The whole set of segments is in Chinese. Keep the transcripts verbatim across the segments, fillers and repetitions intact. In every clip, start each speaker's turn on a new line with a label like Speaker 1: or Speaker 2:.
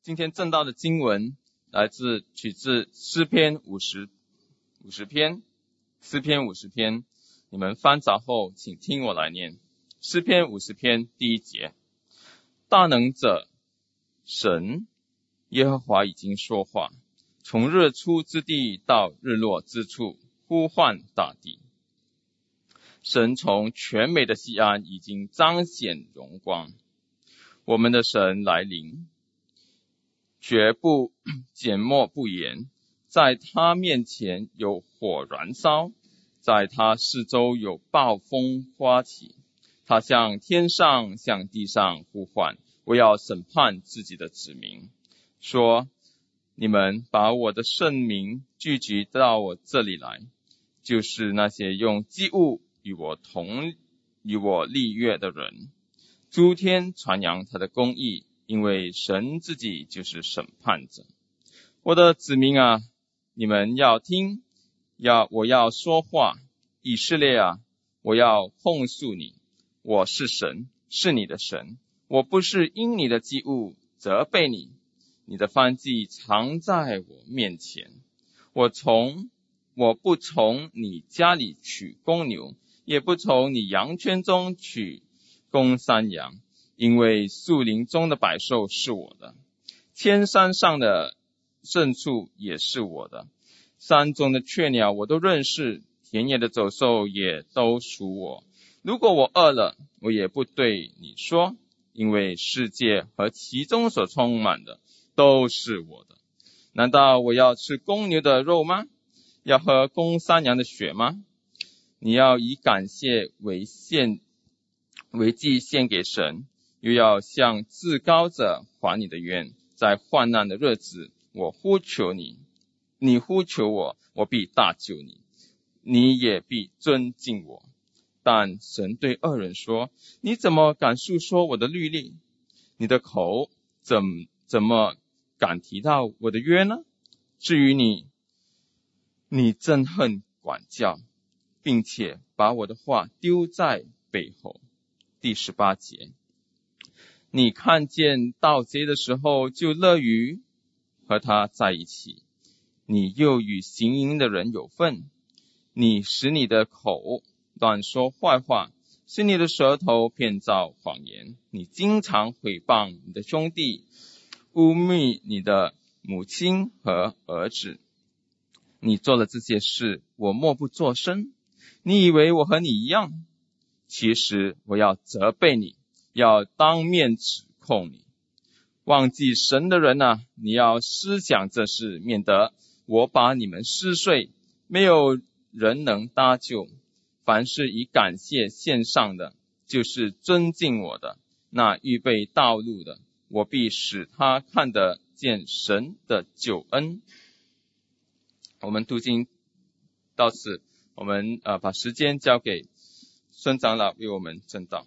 Speaker 1: 今天正道的经文来自取自诗篇五十五十篇，诗篇五十篇，你们翻找后请听我来念。诗篇五十篇第一节，大能者神耶和华已经说话，从日出之地到日落之处呼唤大地。神从全美的西安已经彰显荣光，我们的神来临，绝不缄默不言，在他面前有火燃烧，在他四周有暴风刮起。他向天上向地上呼唤，我要审判自己的子民，说你们把我的圣名聚集到我这里来，就是那些用祭物与我同与我立约的人。诸天传扬他的公义，因为神自己就是审判者。我的子民啊，你们要听，要我要说话。以色列啊，我要控诉你，我是神，是你的神，我不是因你的祭物责备你，你的燔祭常在我面前。我从我不从你家里取公牛，也不从你羊圈中取公山羊，因为树林中的百兽是我的，千山上的牲畜也是我的，山中的雀鸟我都认识，田野的走兽也都属我。如果我饿了，我也不对你说，因为世界和其中所充满的都是我的。难道我要吃公牛的肉吗？要喝公山羊的血吗？你要以感谢为献为祭献给神，又要向至高者还你的愿。在患难的日子，我呼求你，你呼求我，我必大救你，你也必尊敬我。但神对恶人说，你怎么敢述说我的律例？你的口怎怎么敢提到我的约呢？至于你，你憎恨管教，并且把我的话丢在背后。第十八节，你看见盗贼的时候就乐于和他在一起，你又与行淫的人有份。你使你的口乱说坏话，使你的舌头骗造谎言。你经常毁谤你的兄弟，污蔑你的母亲和儿子。你做了这些事，我默不作声。你以为我和你一样？其实我要责备你，要当面指控你。忘记神的人啊，你要思想这事，免得我把你们撕碎，没有人能搭救。凡是以感谢献上的，就是尊敬我的。那预备道路的，我必使他看得见神的救恩。我们读经到此，我们呃把时间交给孙长老为我们证道。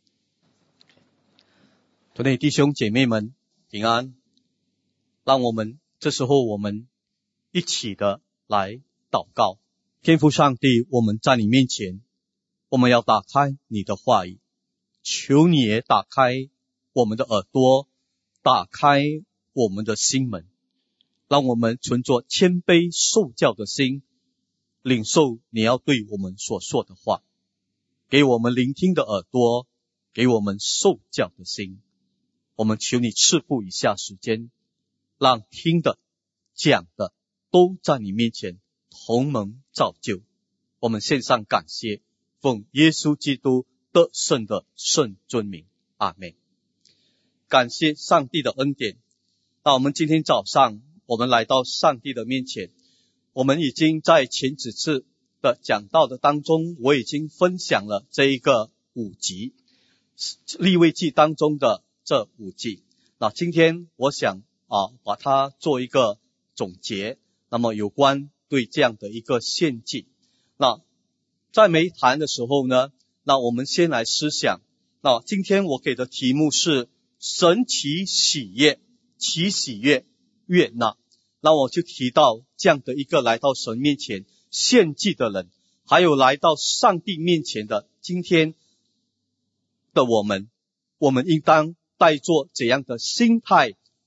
Speaker 2: 主内弟兄姐妹们平安，让我们这时候我们一起的来祷告。天父上帝，我们在你面前，我们要打开你的话语，求你也打开我们的耳朵，打开我们的心门，让我们存着谦卑受教的心，领受你要对我们所说的话，给我们聆听的耳朵，给我们受教的心。我们求你赐福以下时间，让听的讲的都在你面前同蒙造就。我们献上感谢，奉耶稣基督得胜的圣尊名，阿们。感谢上帝的恩典。那我们今天早上我们来到上帝的面前，我们已经在前几次的讲道的当中，我已经分享了这一个五集利未记当中的这五集。那今天我想啊，把它做一个总结。那么有关对这样的一个献祭，那在没谈的时候呢，那我们先来思想。那今天我给的题目是神其喜悦，其喜悦悦纳。那我就提到这样的一个来到神面前献祭的人，还有来到上帝面前的今天的我们，我们应当带着怎样的心态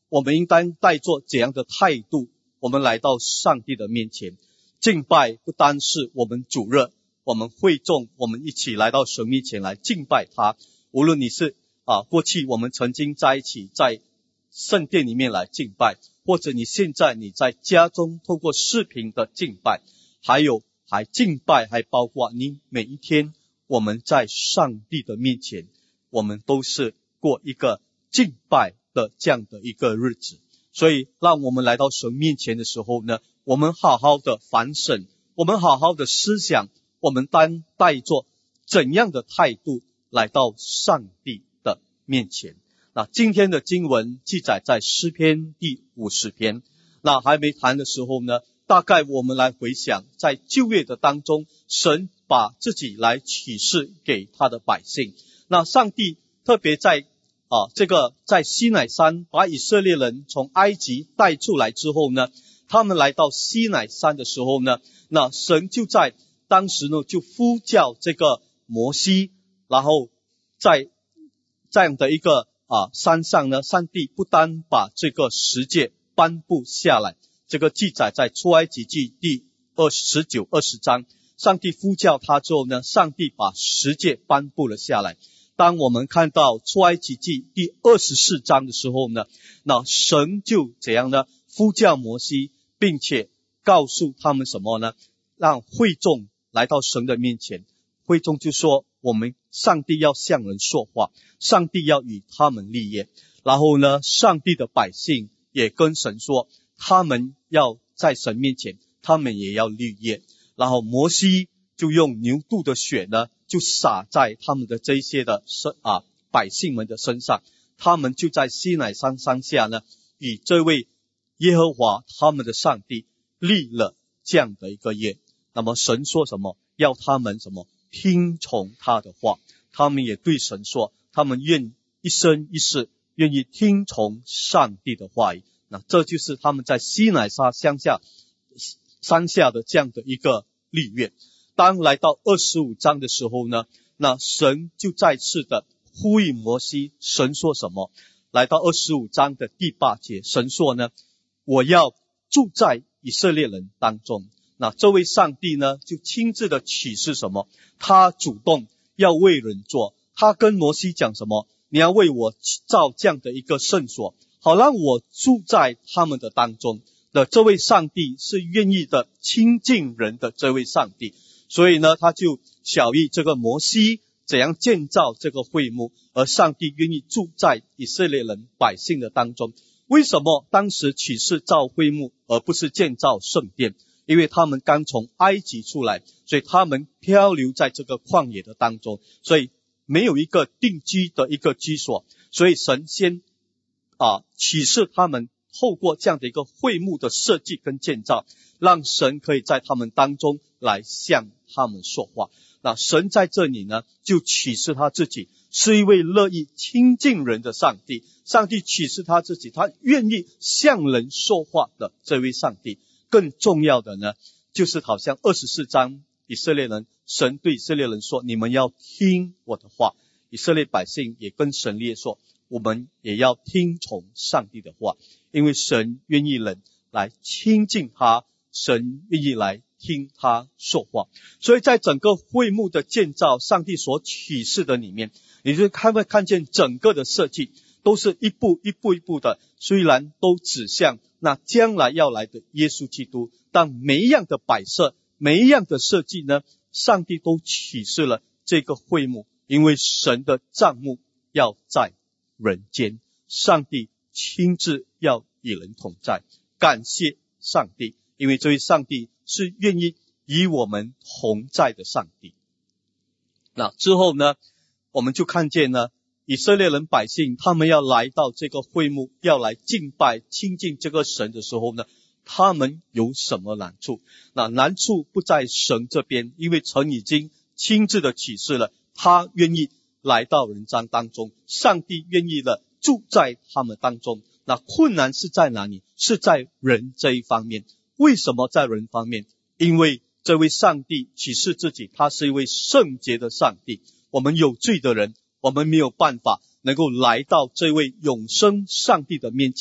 Speaker 2: 我们应当带着怎样的态度，我们来到上帝的面前。敬拜不单是我们主日，我们会众，我们一起来到神面前来敬拜他。无论你是啊，过去我们曾经在一起在圣殿里面来敬拜，或者你现在你在家中透过视频的敬拜，还有还敬拜还包括你每一天我们在上帝的面前，我们都是过一个敬拜的这样的一个日子。所以让我们来到神面前的时候呢，我们好好的反省，我们好好的思想，我们当带着怎样的态度来到上帝的面前。那今天的经文记载在诗篇第五十篇。那还没谈的时候呢，大概我们来回想，在旧约的当中，神把自己来启示给他的百姓。那上帝特别在啊，这个在西乃山把以色列人从埃及带出来之后呢，他们来到西乃山的时候呢，那神就在当时呢就呼叫这个摩西，然后在这样的一个啊山上呢，上帝不单把这个十诫颁布下来，这个记载在出埃及记第二十九、二十章，上帝呼叫他之后呢，上帝把十诫颁布了下来。当我们看到出埃及记第二十四章的时候呢，那神就怎样呢？呼叫摩西，并且告诉他们什么呢？让会众来到神的面前，会众就说，我们上帝要向人说话，上帝要与他们立约。然后呢，上帝的百姓也跟神说，他们要在神面前，他们也要立约。然后摩西就用牛犊的血呢，就洒在他们的这一些的啊百姓们的身上，他们就在西乃山山下呢，与这位耶和华他们的上帝立了这样的一个约。那么神说什么？要他们什么？听从他的话。他们也对神说，他们愿一生一世愿意听从上帝的话语。那这就是他们在西乃山乡下山下的这样的一个立约。当来到二十五章的时候呢，那神就再次的呼吁摩西。神说什么？来到二十五章的第八节，神说呢，我要住在以色列人当中。那这位上帝呢，就亲自的启示什么？他主动要为人做。他跟摩西讲什么？你要为我造这样的一个圣所，好让我住在他们的当中。那这位上帝是愿意的亲近人的这位上帝。所以呢，他就晓谕这个摩西怎样建造这个会幕，而上帝愿意住在以色列人百姓的当中。为什么当时启示造会幕而不是建造圣殿？因为他们刚从埃及出来，所以他们漂流在这个旷野的当中，所以没有一个定居的一个居所，所以神先啊启示他们透过这样的一个会幕的设计跟建造，让神可以在他们当中来向他们说话。那神在这里呢，就启示他自己是一位乐意亲近人的上帝。上帝启示他自己，他愿意向人说话的这位上帝。更重要的呢，就是好像二十四章以色列人，神对以色列人说，你们要听我的话。以色列百姓也跟神列说，我们也要听从上帝的话，因为神愿意人来亲近他，神愿意来听他说话。所以在整个会幕的建造，上帝所启示的里面，你就看会看见整个的设计都是一步一步一步的，虽然都指向那将来要来的耶稣基督，但每一样的摆设，每一样的设计呢，上帝都启示了这个会幕。因为神的帐幕要在人间，上帝亲自要与人同在。感谢上帝，因为这位上帝是愿意与我们同在的上帝。那之后呢，我们就看见呢，以色列人百姓他们要来到这个会幕，要来敬拜亲近这个神的时候呢，他们有什么难处？那难处不在神这边，因为神已经亲自的启示了，他愿意来到人间当中，上帝愿意的住在他们当中。那困难是在哪里？是在人这一方面。为什么在人方面？因为这位上帝启示自己，他是一位圣洁的上帝。我们有罪的人，我们没有办法能够来到这位永生上帝的面前，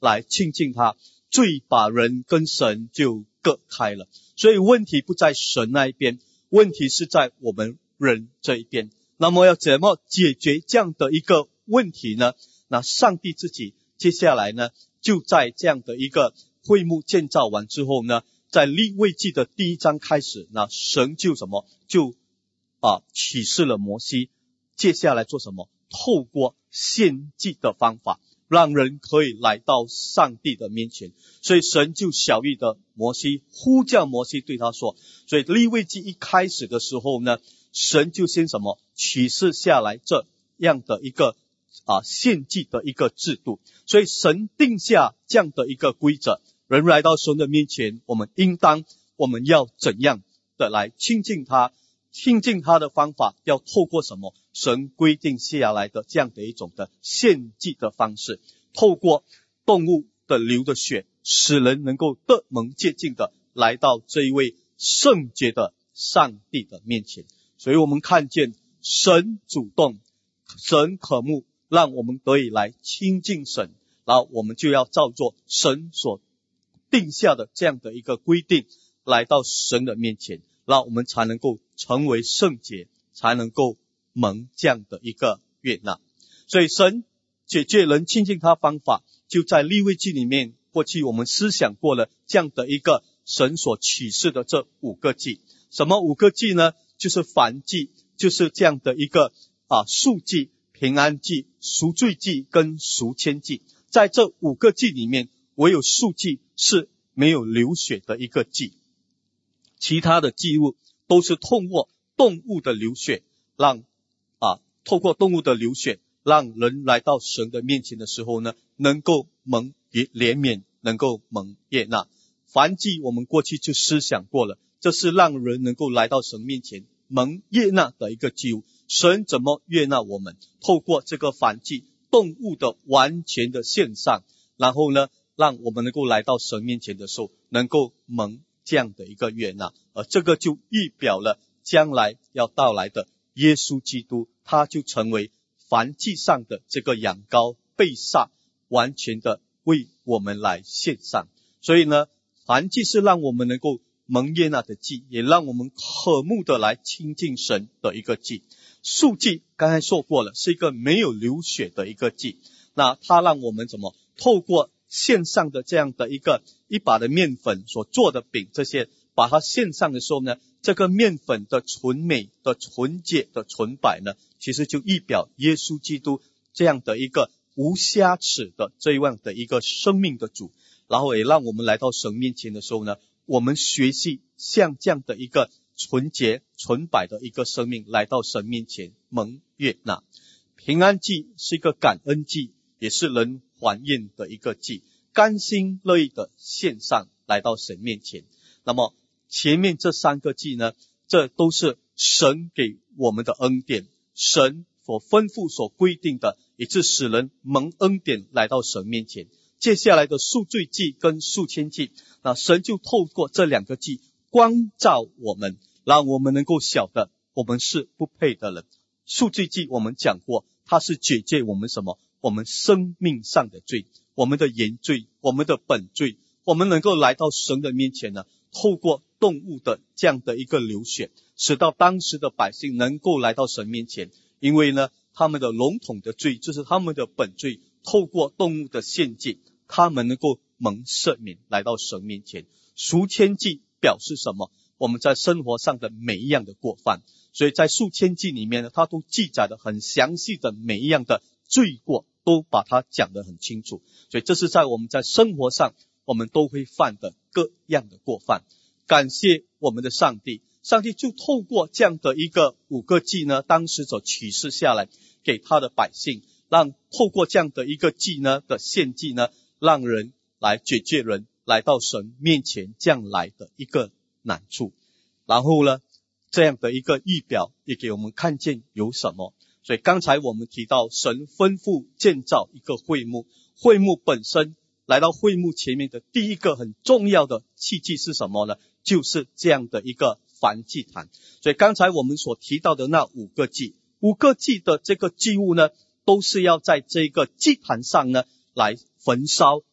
Speaker 2: 来亲近他，罪把人跟神就隔开了。所以问题不在神那一边，问题是在我们人这一边。那么要怎么解决这样的一个问题呢？那上帝自己接下来呢，就在这样的一个会幕建造完之后呢，在利未记的第一章开始，那神就什么就啊启示了摩西，接下来做什么？透过献祭的方法，让人可以来到上帝的面前。所以神就晓谕的摩西，呼叫摩西对他说，所以利未记一开始的时候呢，神就先什么启示下来这样的一个啊献祭的一个制度。所以神定下这样的一个规则，人来到神的面前，我们应当我们要怎样的来亲近他，亲近他的方法要透过什么？神规定下来的这样的一种的献祭的方式，透过动物的流的血，使人能够得蒙洁净的来到这一位圣洁的上帝的面前。所以我们看见神主动，神渴慕让我们得以来亲近神，然后我们就要照做神所定下的这样的一个规定，来到神的面前，然后我们才能够成为圣洁，才能够蒙这样的一个悦纳。所以神解决人亲近他方法，就在利未记里面，过去我们思想过了这样的一个神所启示的这五个祭。什么五个祭呢？就是燔祭，就是这样的一个啊赎祭、平安祭、赎罪祭跟赎愆祭。在这五个祭里面，唯有赎祭是没有流血的一个祭，其他的祭物都是透过动物的流血，让啊透过动物的流血，让人来到神的面前的时候呢，能够蒙怜悯，能够蒙悦纳。燔祭我们过去就思想过了，这是让人能够来到神面前蒙悦纳的一个祭物。神怎么悦纳我们？透过这个燔祭，动物的完全的献上，然后呢，让我们能够来到神面前的时候，能够蒙这样的一个悦纳。而这个就预表了将来要到来的耶稣基督，他就成为燔祭上的这个羊羔，被杀，完全的为我们来献上。所以呢，燔祭是让我们能够蒙悦纳的祭，也让我们渴慕的来亲近神的一个祭。赎祭刚才说过了，是一个没有流血的一个祭，那它让我们怎么透过献上的这样的一个一把的面粉所做的饼，这些把它献上的时候呢，这个面粉的纯美的纯洁的纯白呢，其实就预表耶稣基督这样的一个无瑕疵的这样的一个生命的主。然后也让我们来到神面前的时候呢，我们学习像这样的一个纯洁纯白的一个生命来到神面前蒙悦纳。平安祭是一个感恩祭，也是人还愿的一个祭，甘心乐意的献上来到神面前。那么前面这三个祭呢，这都是神给我们的恩典，神所吩咐所规定的，也是使人蒙恩典来到神面前。接下来的赎罪祭跟赎愆祭，那神就透过这两个祭光照我们，让我们能够晓得我们是不配的人。赎罪祭我们讲过，它是解决我们什么？我们生命上的罪，我们的原罪，我们的本罪，我们能够来到神的面前呢，透过动物的这样的一个流血，使到当时的百姓能够来到神面前。因为呢，他们的笼统的罪就是他们的本罪，透过动物的献祭，他们能够蒙赦免来到神面前。赎愆祭表示什么？我们在生活上的每一样的过犯，所以在赎愆祭里面呢，它都记载的很详细的每一样的罪过，都把它讲得很清楚。所以这是在我们在生活上我们都会犯的各样的过犯。感谢我们的上帝，上帝就透过这样的一个五个祭呢，当时所启示下来给他的百姓，让透过这样的一个祭呢的献祭呢，让人来解决人来到神面前将来的一个难处。然后呢，这样的一个预表也给我们看见有什么。所以刚才我们提到神吩咐建造一个会幕，会幕本身来到会幕前面的第一个很重要的器具是什么呢？就是这样的一个燔祭坛。所以刚才我们所提到的那五个祭，五个祭的这个祭物呢，都是要在这个祭坛上呢来焚烧，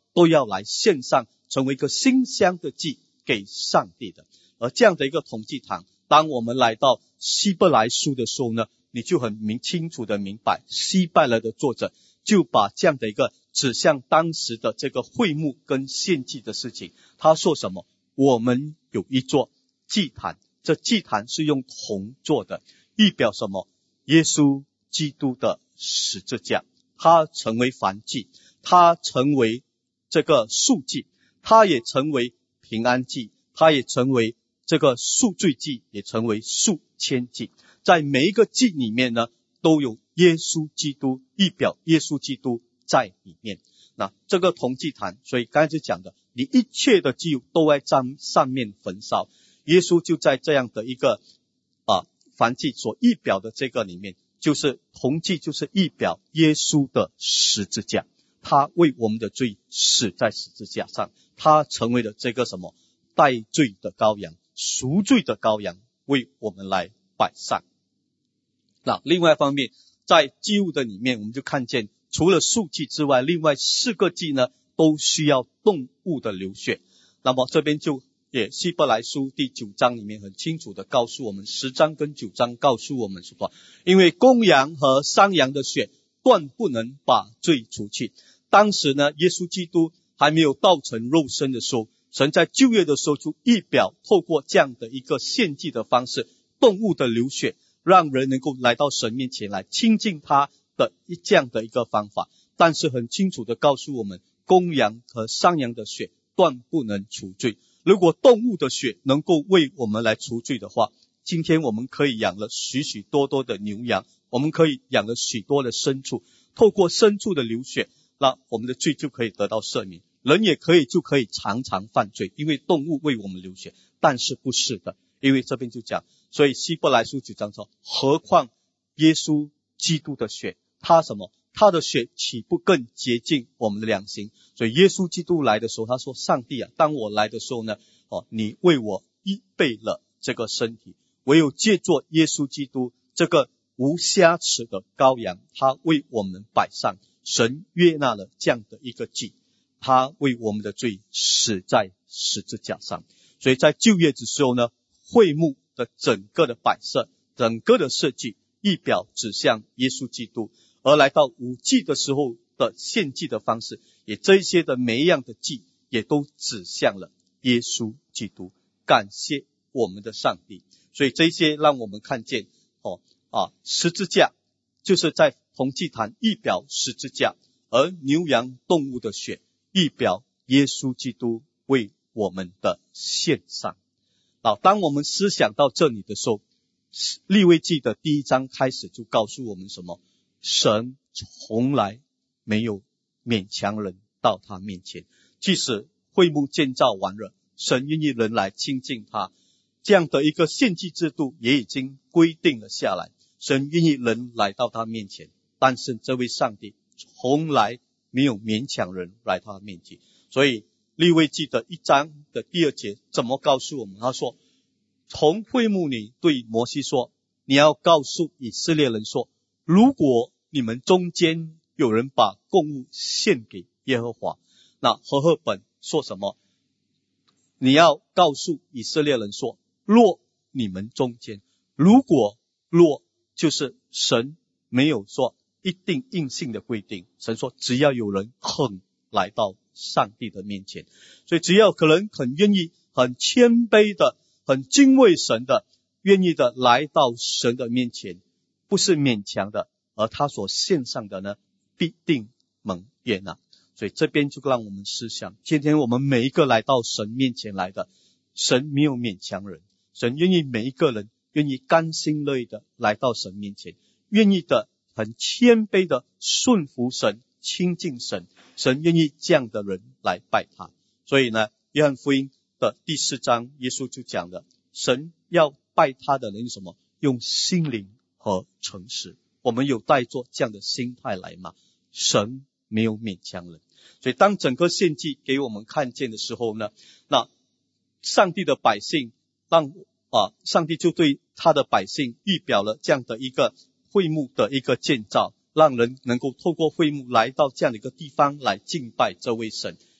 Speaker 2: 都要来献上，成为一个馨香的祭给上帝的。而这样的一个统祭坛，当我们来到希伯来书的时候呢，你就很明清楚的明白，希伯来的作者就把这样的一个指向当时的这个会幕跟献祭的事情。他说什么？我们有一座祭坛，这祭坛是用铜做的，预表什么？耶稣基督的十字架，他成为燔祭，他成为这个赎祭，他也成为平安祭，他也成为这个赎罪祭，也成为赎愆祭。在每一个祭里面呢，都有耶稣基督，预表耶稣基督在里面。那这个铜祭坛，所以刚才就讲的，你一切的祭物都在上面焚烧，耶稣就在这样的一个啊燔祭所预表的这个里面，就是铜祭，就是预表耶稣的十字架，他为我们的罪死在十字架上，他成为了这个什么代罪的羔羊，赎罪的羔羊，为我们来摆上。那另外一方面，在祭物的里面，我们就看见除了赎祭之外，另外四个祭呢都需要动物的流血。那么这边就也希伯来书第九章里面很清楚的告诉我们，十章跟九章告诉我们说，因为公羊和山羊的血断不能把罪除去。当时呢，耶稣基督还没有道成肉身的时候，神在旧约的时候就预表透过这样的一个献祭的方式，动物的流血，让人能够来到神面前来亲近他的这样的一个方法。但是很清楚的告诉我们，公羊和山羊的血断不能除罪。如果动物的血能够为我们来除罪的话，今天我们可以养了许许多多的牛羊，我们可以养了许多的牲畜，透过牲畜的流血，那我们的罪就可以得到赦免。人也可以就可以常常犯罪，因为动物为我们流血。但是不是的，因为这边就讲，所以希伯来书九章说，何况耶稣基督的血，他什么？他的血岂不更洁净我们的良心？所以耶稣基督来的时候，他说，上帝啊，当我来的时候呢，哦，你为我预备了这个身体，唯有借着耶稣基督这个无瑕疵的羔羊，他为我们摆上，神悦纳了这样的一个祭，他为我们的罪死在十字架上。所以在旧约的时候呢，会幕的整个的摆设，整个的设计，预表指向耶稣基督。而来到五祭的时候的献祭的方式，也这一些的每一样的祭也都指向了耶稣基督。感谢我们的上帝。所以这些让我们看见哦啊，十字架就是在铜祭坛预表十字架，而牛羊动物的血预表耶稣基督为我们的献上。好，当我们思想到这里的时候，利未记的第一章开始就告诉我们什么？神从来没有勉强人到他面前，即使会幕建造完了，神愿意人来亲近他，这样的一个献祭制度也已经规定了下来，神愿意人来到他面前，但是这位上帝从来没有勉强人来到他面前。所以利未记的一章的第二节怎么告诉我们？他说，从会幕里对摩西说，你要告诉以色列人说，如果你们中间有人把供物献给耶和华，那和合本说什么？你要告诉以色列人说，若你们中间，如果若就是神没有说一定硬性的规定，神说只要有人肯来到上帝的面前，所以只要可能很愿意很谦卑的很敬畏神的愿意的来到神的面前，不是勉强的，而他所献上的呢必定蒙悦纳。所以这边就让我们思想，今天我们每一个来到神面前来的，神没有勉强人，神愿意每一个人愿意甘心乐意的来到神面前，愿意的很谦卑的顺服神亲近神，神愿意这样的人来拜他。所以呢，约翰福音的第四章耶稣就讲了，神要拜他的人什么？用心灵和诚实。我们有带着这样的心态来吗？神没有勉强人。所以当整个献祭给我们看见的时候呢，那上帝的百姓让啊，上帝就对他的百姓预表了这样的一个会幕的一个建造，让人能够透过会幕来到这样的一个地方来敬拜这位神。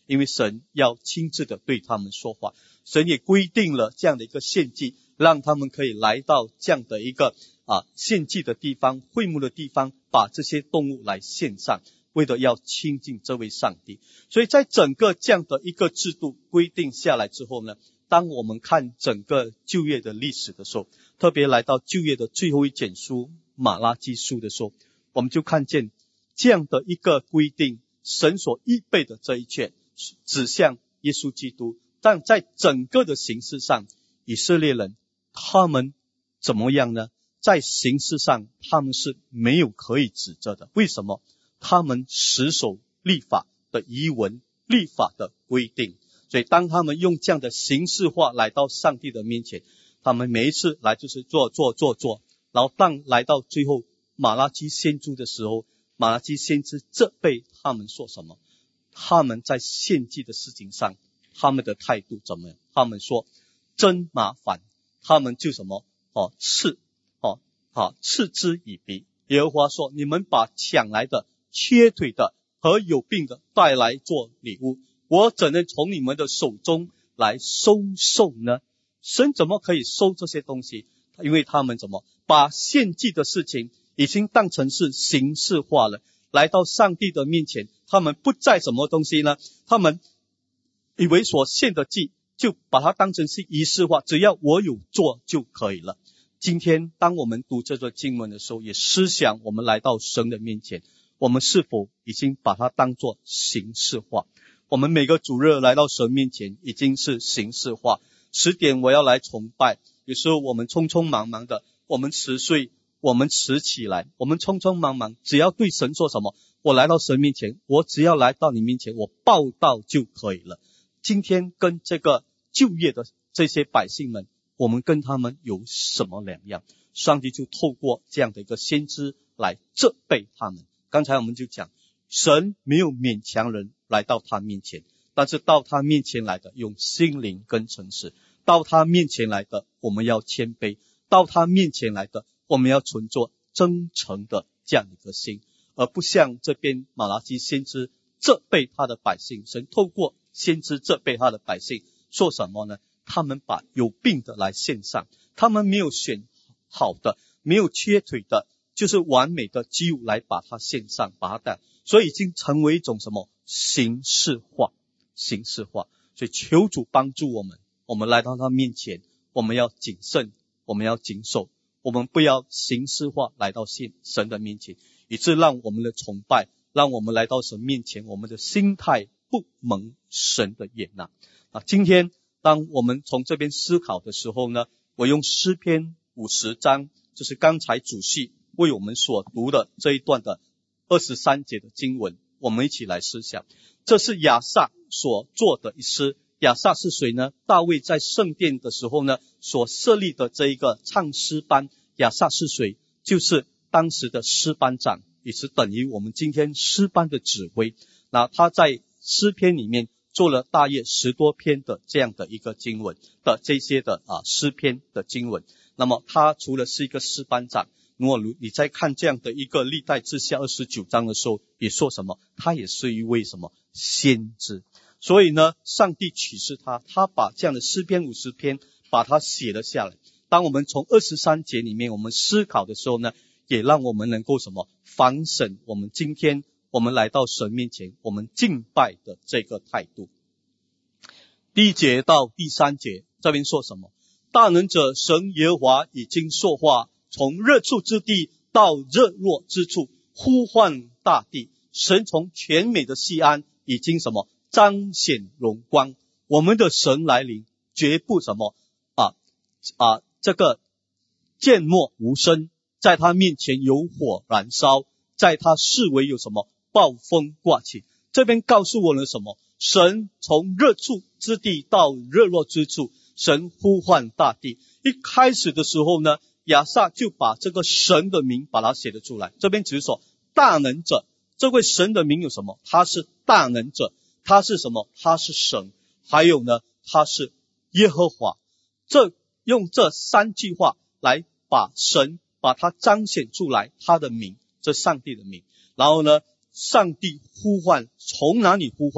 Speaker 2: 因为神要亲自的对他们说话。神也规定了这样的一个献祭，让他们可以来到这样的一个啊献祭的地方，会幕的地方，把这些动物来献上，为了要亲近这位上帝。所以在整个这样的一个制度规定下来之后呢，当我们看整个旧约的历史的时候，特别来到旧约的最后一卷书马拉基书的时候，我们就看见这样的一个规定，神所预备的这一切指向耶稣基督。但在整个的形式上，以色列人他们怎么样呢？在形式上他们是没有可以指责的。为什么？他们死守律法的遗文，律法的规定。所以当他们用这样的形式化来到上帝的面前，他们每一次来就是做做做做，然后当来到最后马拉基先知的时候，马拉基先知责备他们说什么？他们在献祭的事情上他们的态度怎么样？他们说真麻烦，他们就什么哦嗤哦啊嗤之以鼻。耶和华说，你们把抢来的、缺腿的和有病的带来做礼物，我怎能从你们的手中来收受呢？神怎么可以收这些东西？因为他们怎么把献祭的事情已经当成是形式化了，来到上帝的面前，他们不再什么东西呢？他们以为所献的祭就把它当成是仪式化，只要我有做就可以了。今天当我们读这段经文的时候，也思想我们来到神的面前，我们是否已经把它当作形式化？我们每个主日来到神面前已经是形式化。十点我要来崇拜，有时候我们匆匆忙忙的，我们迟睡，我们迟起来，我们匆匆忙忙，只要对神说什么，我来到神面前，我只要来到你面前，我报道就可以了。今天跟这个旧约的这些百姓们，我们跟他们有什么两样？上帝就透过这样的一个先知来责备他们。刚才我们就讲，神没有勉强人来到他面前，但是到他面前来的用心灵跟诚实，到他面前来的我们要谦卑，到他面前来的我们要存着真诚的这样一个心，而不像这边马拉基先知责备他的百姓。神透过先知责备他的百姓说什么呢？他们把有病的来献上，他们没有选好的，没有缺腿的，就是完美的肌肉来把它献上，把它带，所以已经成为一种什么形式化，形式化。所以求主帮助我们，我们来到他面前，我们要谨慎，我们要谨守，我们不要形式化来到神的面前，以致让我们的崇拜，让我们来到神面前，我们的心态不蒙神的悦纳啊。今天当我们从这边思考的时候呢，我用诗篇五十章，就是刚才主席为我们所读的这一段的二十三节的经文，我们一起来思想。这是亚萨所做的一诗。亚萨是谁呢？大卫在圣殿的时候呢，所设立的这一个唱诗班。亚萨是谁？就是当时的诗班长，也是等于我们今天诗班的指挥。那他在诗篇里面做了大约十多篇的这样的一个经文的这些的啊诗篇的经文。那么他除了是一个诗班长，如果你在看这样的一个历代志下二十九章的时候，也说什么？他也是一位什么先知。所以呢，上帝启示他，他把这样的诗篇五十篇把它写了下来。当我们从二十三节里面我们思考的时候呢，也让我们能够什么反省我们今天我们来到神面前我们敬拜的这个态度。第一节到第三节这边说什么？大能者神耶和华已经说话，从日出之地到日落之处呼唤大地。神从全美的西安已经什么彰显荣光。我们的神来临，绝不什么啊啊这个缄默无声，在他面前有火燃烧，在他四围有什么暴风刮起。这边告诉我们什么？神从日出之地到日落之处，神呼唤大地。一开始的时候呢，亚萨就把这个神的名把它写了出来。这边只是说大能者，这位神的名有什么？他是大能者，他是什么？他是神。还有呢，他是耶和华。这用这三句话来把神把它彰显出来，他的名，这上帝的名。然后呢，上帝呼唤，从哪里呼唤？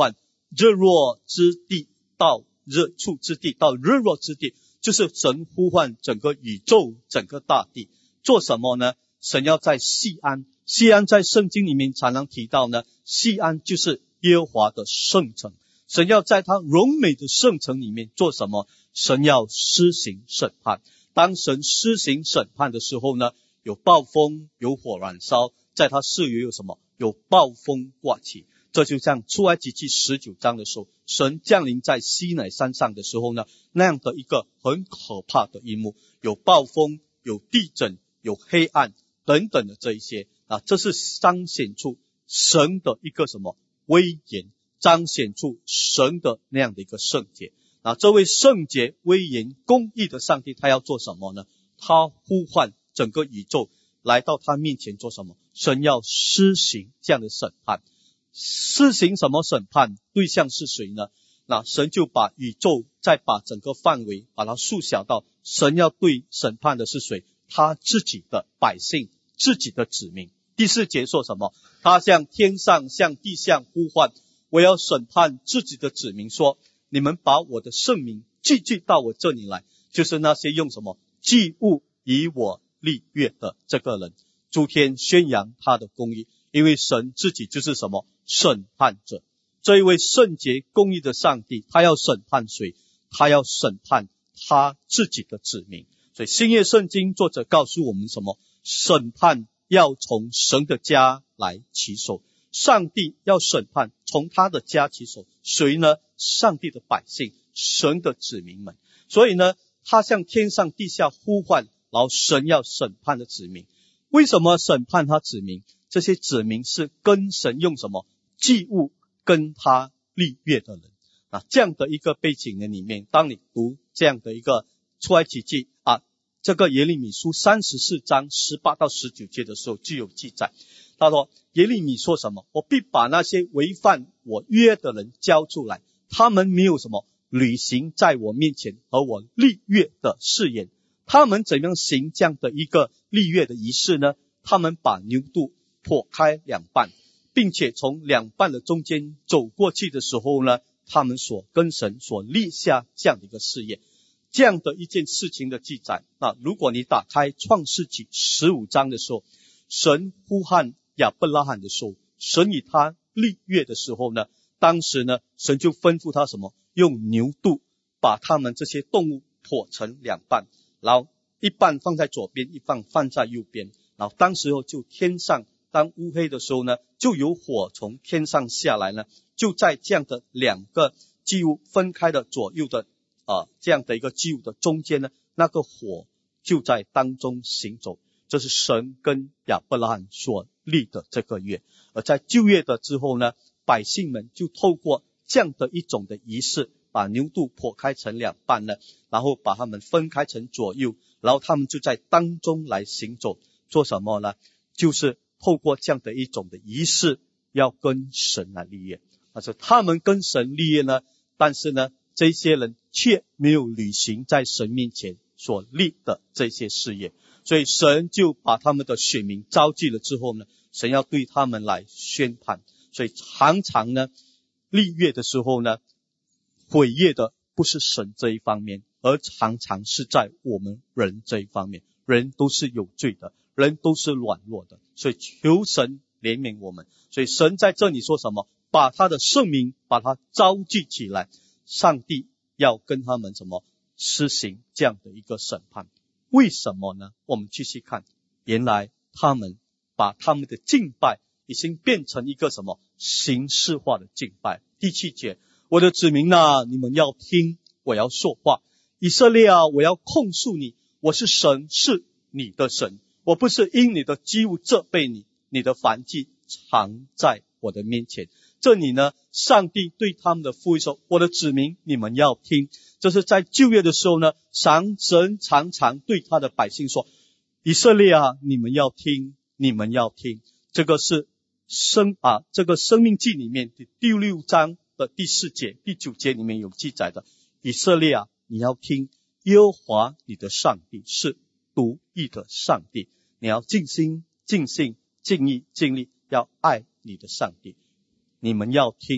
Speaker 2: 日落之地到日出之地到日落之地，就是神呼唤整个宇宙整个大地做什么呢？神要在锡安，锡安在圣经里面常常提到呢，锡安就是耶和华的圣城，神要在他荣美的圣城里面做什么？神要施行审判。当神施行审判的时候呢，有暴风，有火燃烧，在他四围有什么？有暴风刮起。这就像出埃及记十九章的时候，神降临在西乃山上的时候呢，那样的一个很可怕的一幕，有暴风，有地震，有黑暗等等的这一些啊，这是彰显出神的一个什么威严，彰显出神的那样的一个圣洁啊。这位圣洁、威严、公义的上帝，他要做什么呢？他呼唤整个宇宙来到他面前做什么？神要施行这样的审判。施行什么审判？对象是谁呢？那神就把宇宙再把整个范围把它缩小到，神要对审判的是谁？他自己的百姓，自己的子民。第四节说什么？他向天上向地下呼唤，我要审判自己的子民，说你们把我的圣名寄居到我这里来，就是那些用什么祭物以我立约的这个人，诸天宣扬他的公义，因为神自己就是什么审判者。这一位圣洁公义的上帝，他要审判谁？他要审判他自己的子民。所以新约圣经作者告诉我们什么？审判要从神的家来起手，上帝要审判从他的家起手。谁呢？上帝的百姓，神的子民们。所以呢，他向天上地下呼唤，然后神要审判的子民。为什么审判他子民？这些子民是跟神用什么祭物跟他立约的人啊，这样的一个背景的里面，当你读这样的一个出埃及记啊，这个耶利米书三十四章十八到十九节的时候就有记载。他说耶利米说什么？我必把那些违反我约的人交出来，他们没有什么履行在我面前和我立约的誓言。他们怎样行这样的一个立约的仪式呢？他们把牛肚剖开两半，并且从两半的中间走过去的时候呢，他们所跟神所立下这样的一个誓言，这样的一件事情的记载。那如果你打开创世纪十五章的时候，神呼唤亚伯拉罕的时候，神与他立约的时候呢，当时呢，神就吩咐他什么？用牛肚把他们这些动物剖成两半，然后一半放在左边，一半放在右边。然后当时候就天上当乌黑的时候呢，就有火从天上下来呢，就在这样的两个祭物分开的左右的呃这样的一个祭物的中间呢，那个火就在当中行走。这是神跟亚伯拉罕所立的这个约。而在旧约的之后呢，百姓们就透过这样的一种的仪式，把牛肚剖开成两半呢，然后把它们分开成左右，然后他们就在当中来行走。做什么呢？就是透过这样的一种的仪式，要跟神来立约。但是他们跟神立约呢，但是呢，这些人却没有履行在神面前所立的这些誓言，所以神就把他们的选民召集了之后呢，神要对他们来宣判。所以常常呢，立约的时候呢，毁约的不是神这一方面，而常常是在我们人这一方面。人都是有罪的，人都是软弱的，所以求神怜悯我们。所以神在这里说什么？把他的圣名把他召集起来，上帝要跟他们什么施行这样的一个审判。为什么呢？我们继续看，原来他们把他们的敬拜已经变成一个什么形式化的敬拜。第七节，我的子民啊，你们要听，我要说话。以色列啊，我要控诉你，我是神，是你的神，我不是因你的积物责备你，你的燔祭常在我的面前。这里呢，上帝对他们的呼吁说，我的子民，你们要听。这是在旧约的时候呢，神常常对他的百姓说，以色列啊，你们要听，你们要听。这个是生啊，这个生命记里面的第六章的第四节、第九节里面有记载的，以色列啊，你要听，耶和华你的上帝是独一的上帝，你要尽心、尽性、尽意、尽力，要爱你的上帝。你们要听，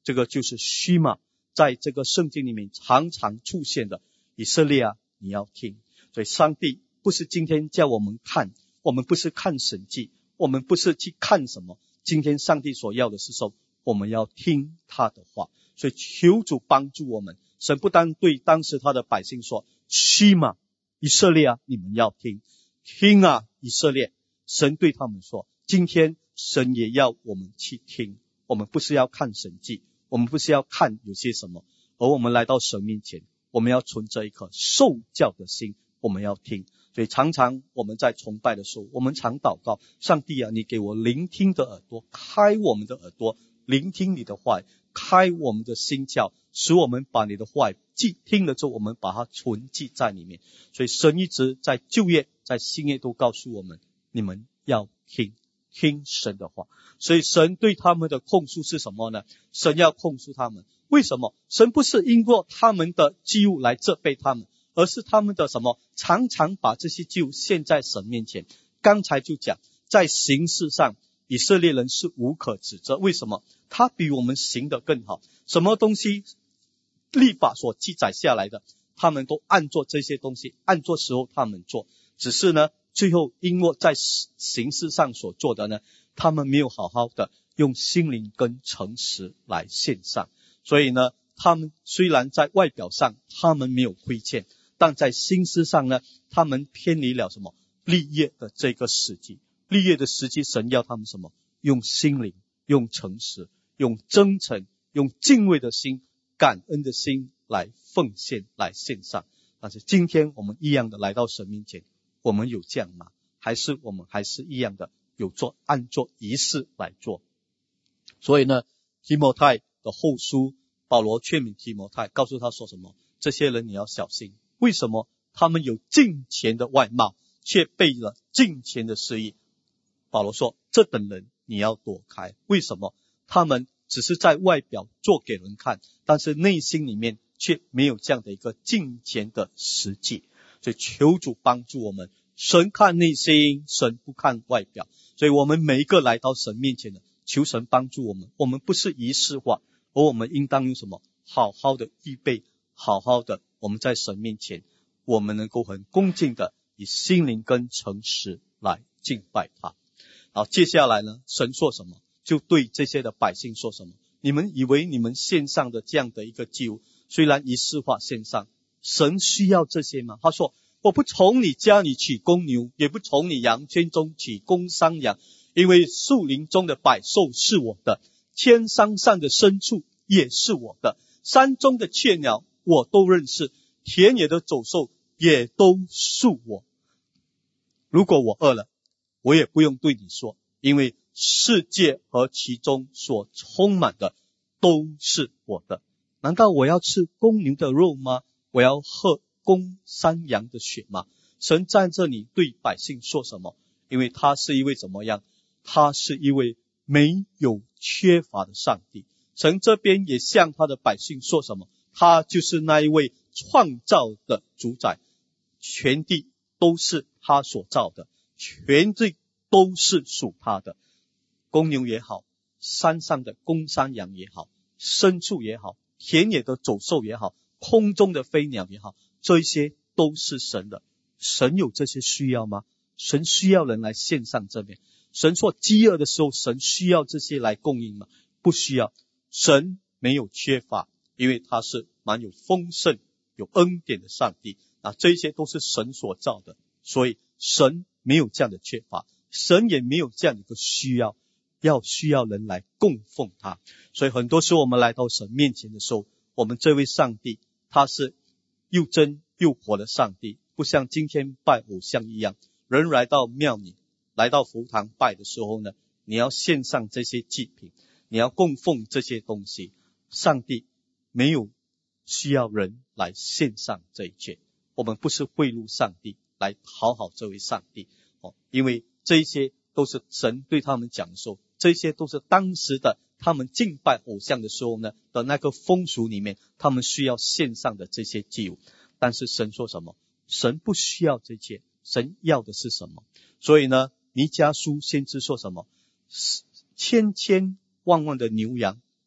Speaker 2: 这个就是须玛，在这个圣经里面常常出现的。以色列啊，你要听。所以上帝不是今天叫我们看，我们不是看神迹，我们不是去看什么，今天上帝所要的是说我们要听他的话。所以求主帮助我们。神不单对当时他的百姓说，须玛，以色列啊，你们要听，听啊，以色列。神对他们说，今天神也要我们去听。我们不是要看神迹，我们不是要看有些什么，而我们来到神面前，我们要存着一颗受教的心，我们要听。所以常常我们在崇拜的时候，我们常祷告，上帝啊，你给我聆听的耳朵，开我们的耳朵，聆听你的话，开我们的心窍，使我们把你的话记听了之后，我们把它存记在里面。所以神一直在旧约在新约都告诉我们，你们要听听神的话。所以神对他们的控诉是什么呢？神要控诉他们，为什么？神不是因为他们的祭物来责备他们，而是他们的什么？常常把这些祭物献在神面前。刚才就讲，在形式上以色列人是无可指责。为什么？他比我们行得更好。什么东西律法所记载下来的，他们都按做这些东西，按做时候他们做。只是呢，最后因为在形式上所做的呢，他们没有好好的用心灵跟诚实来献上。所以呢，他们虽然在外表上他们没有亏欠，但在心思上呢，他们偏离了什么？立业的这个时机。立业的时机，神要他们什么？用心灵，用诚实，用真诚，用敬畏的心，感恩的心来奉献，来献上。但是今天我们一样的来到神面前，我们有这样吗？还是我们还是一样的有做按做仪式来做？所以呢，提摩太的后书，保罗劝勉提摩太，告诉他说什么？这些人你要小心。为什么？他们有敬虔的外貌，却背了敬虔的事意。保罗说，这等人你要躲开。为什么？他们只是在外表做给人看，但是内心里面却没有这样的一个敬虔的实际。所以求主帮助我们，神看内心，神不看外表。所以我们每一个来到神面前的，求神帮助我们。我们不是仪式化，而我们应当用什么？好好的预备，好好的我们在神面前，我们能够很恭敬的以心灵跟诚实来敬拜他。好，接下来呢，神说什么？就对这些的百姓说什么？你们以为你们献上的这样的一个祭物，虽然仪式化献上，神需要这些吗？他说，我不从你家里取公牛，也不从你羊圈中取公山羊，因为树林中的百兽是我的，天山上的牲畜也是我的，山中的雀鸟我都认识，田野的走兽也都属我。如果我饿了，我也不用对你说，因为世界和其中所充满的都是我的。难道我要吃公牛的肉吗？我要喝公山羊的血吗？神在这里对百姓说什么？因为他是一位怎么样？他是一位没有缺乏的上帝。神这边也向他的百姓说什么？他就是那一位创造的主宰，全地都是他所造的，全地都是属他的。公牛也好，山上的公山羊也好，牲畜也好，田野的走兽也好，空中的飞鸟也好，这些都是神的。神有这些需要吗？神需要人来献上这边。神说饥饿的时候，神需要这些来供应吗？不需要。神没有缺乏，因为他是蛮有丰盛有恩典的上帝啊，这些都是神所造的，所以神没有这样的缺乏，神也没有这样的一个需要，要需要人来供奉他。所以很多时候我们来到神面前的时候，我们这位上帝他是又真又活的上帝，不像今天拜偶像一样，人来到庙里来到佛堂拜的时候呢，你要献上这些祭品，你要供奉这些东西。上帝没有需要人来献上这一切，我们不是贿赂上帝来讨好这位上帝、哦、因为这一些都是神对他们讲说，这些都是当时的他们敬拜偶像的时候呢的那个风俗里面，他们需要献上的这些祭物。但是神说什么？神不需要这些，神要的是什么？所以呢，弥迦书先知说什么？千千万万的牛羊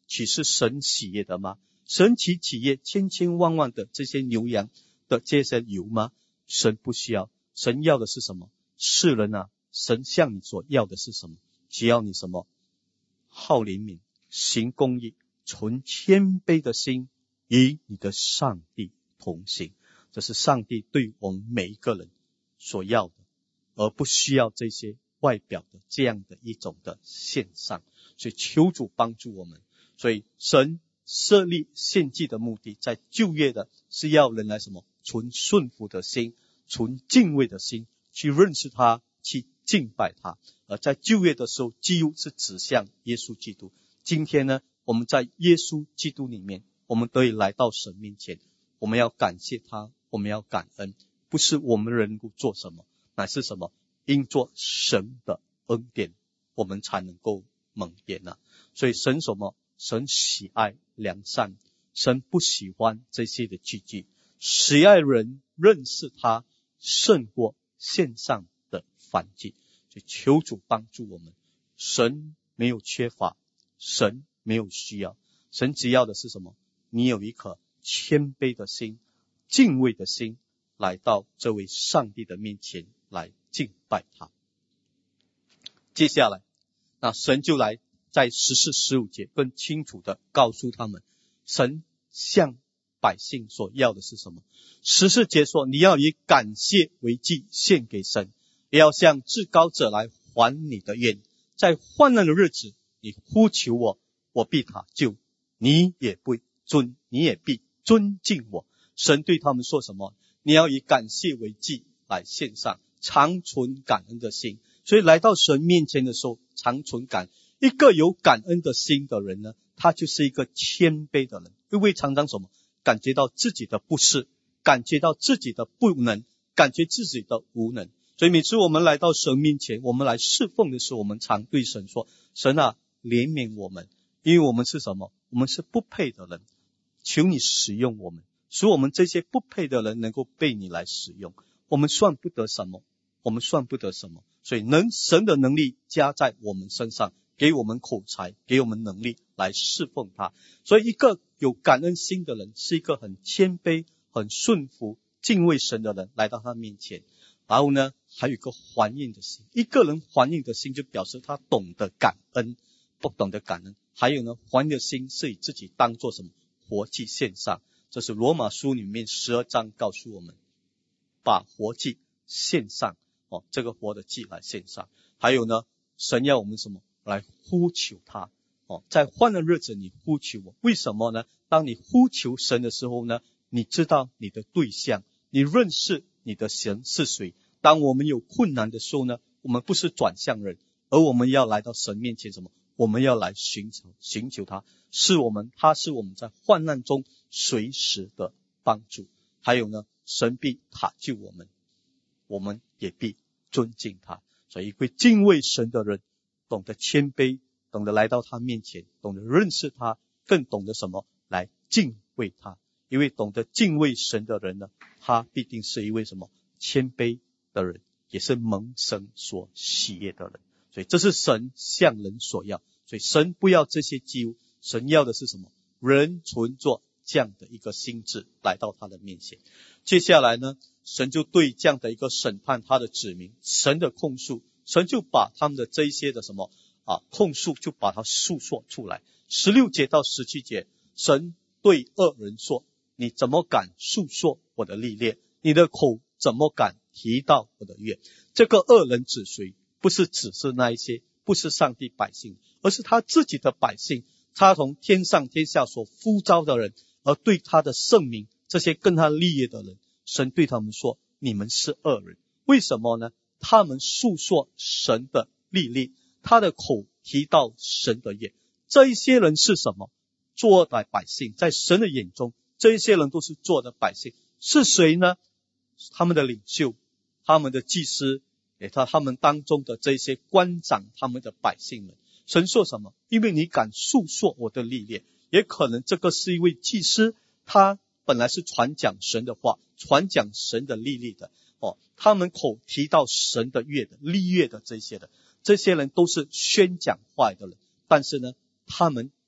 Speaker 2: 岂是神喜悦的吗？神岂喜悦千千万万的这些牛羊的这些油吗？神不需要，神要的是什么？世人啊，神向你所要的是什么？只要你什么？好怜悯，行公义，存谦卑的心，与你的上帝同行。这是上帝对我们每一个人所要的，而不需要这些外表的这样的一种的献上。所以求主帮助我们。所以神设立献祭的目的，在旧约的是要人来什么？存顺服的心，存敬畏的心，去认识他，去敬拜他。而在旧约的时候，几乎是指向耶稣基督。今天呢，我们在耶稣基督里面，我们得以来到神面前，我们要感谢他，我们要感恩，不是我们能够做什么，乃是什么？因做神的恩典，我们才能够蒙恩啊。所以神什么？神喜爱良善，神不喜欢这些的聚集，喜爱人认识他胜过线上的反击。所以求主帮助我们。神没有缺乏，神没有需要，神只要的是什么？你有一颗谦卑的心，敬畏的心，来到这位上帝的面前来敬拜他。接下来那神就来在十四、十五节更清楚的告诉他们，神向百姓所要的是什么。十四节说，你要以感谢为祭献给神，也要向至高者来还你的愿。在患难的日子，你呼求我，我必搭救，你也不尊，你也必尊敬我。神对他们说什么？你要以感谢为祭来献上，常存感恩的心。所以来到神面前的时候，常存感恩。一个有感恩的心的人呢，他就是一个谦卑的人。因为常常什么？感觉到自己的不是，感觉到自己的不能，感觉自己的无能。所以每次我们来到神面前，我们来侍奉的时候，我们常对神说，神啊，怜悯我们，因为我们是什么？我们是不配的人，求你使用我们，使我们这些不配的人能够被你来使用。我们算不得什么，我们算不得什么，所以能神的能力加在我们身上，给我们口才，给我们能力来侍奉他。所以一个有感恩心的人，是一个很谦卑、很顺服、敬畏神的人，来到他面前。然后呢，还有一个还应的心。一个人还应的心，就表示他懂得感恩，不懂得感恩。还有呢，还应的心是以自己当作什么？活祭献上。这是罗马书里面十二章告诉我们，把活祭献上，哦，这个活的祭来献上。还有呢，神要我们什么？来呼求他。哦，在患难日子你呼求我，为什么呢？当你呼求神的时候呢，你知道你的对象，你认识你的神是谁。当我们有困难的时候呢，我们不是转向人，而我们要来到神面前什么？我们要来寻求寻求他，是我们他是我们在患难中随时的帮助。还有呢，神必搭救我们，我们也必尊敬他。所以一位敬畏神的人，懂得谦卑，懂得来到他面前，懂得认识他，更懂得什么？来敬畏他。因为懂得敬畏神的人呢，他必定是一位什么？谦卑的人，也是蒙神所喜悦的人。所以这是神向人所要。所以神不要这些祭物，神要的是什么？人存着这样的一个心智来到他的面前。接下来呢，神就对这样的一个审判他的子民，神的控诉，神就把他们的这一些的什么啊控诉就把它述说出来。十六节到十七节，神对恶人说，你怎么敢述说我的历练？你的口怎么敢提到我的愿？这个恶人指谁？不是只是那一些不是上帝百姓，而是他自己的百姓，他从天上天下所呼召的人，而对他的圣名，这些跟他立业的人，神对他们说，你们是恶人。为什么呢？他们述说神的历练，他的口提到神的愿。这一些人是什么？作恶的百姓，在神的眼中，这一些人都是作恶的百姓。是谁呢？他们的领袖，他们的祭司，也他他们当中的这些官长，他们的百姓们。神说什么？因为你敢述说我的历练。也可能这个是一位祭司，他本来是传讲神的话，传讲神的历练的哦，他们口提到神的约的历约的这些的，这些人都是宣讲话的人，但是呢，他们